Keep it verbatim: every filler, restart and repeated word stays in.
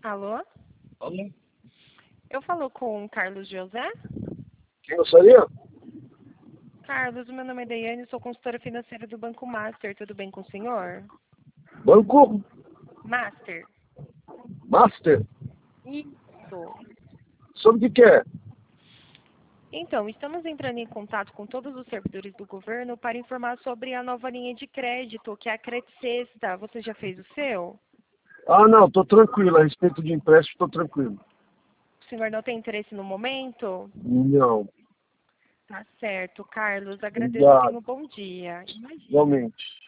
Alô? Alô? Eu falo com o Carlos José? Quem gostaria? Carlos, meu nome é Daiane, sou consultora financeira do Banco Master. Tudo bem com o senhor? Banco Master. Master? Isso. Sobre o que que é? Então, estamos entrando em contato com todos os servidores do governo para informar sobre a nova linha de crédito, que é a Cretsexta. Você já fez o seu? Ah, não, tô tranquilo. A respeito de empréstimo, tô tranquilo. O senhor não tem interesse no momento? Não. Tá certo, Carlos. Agradeço e tenha Obrigado. um bom dia. Imagina. Igualmente.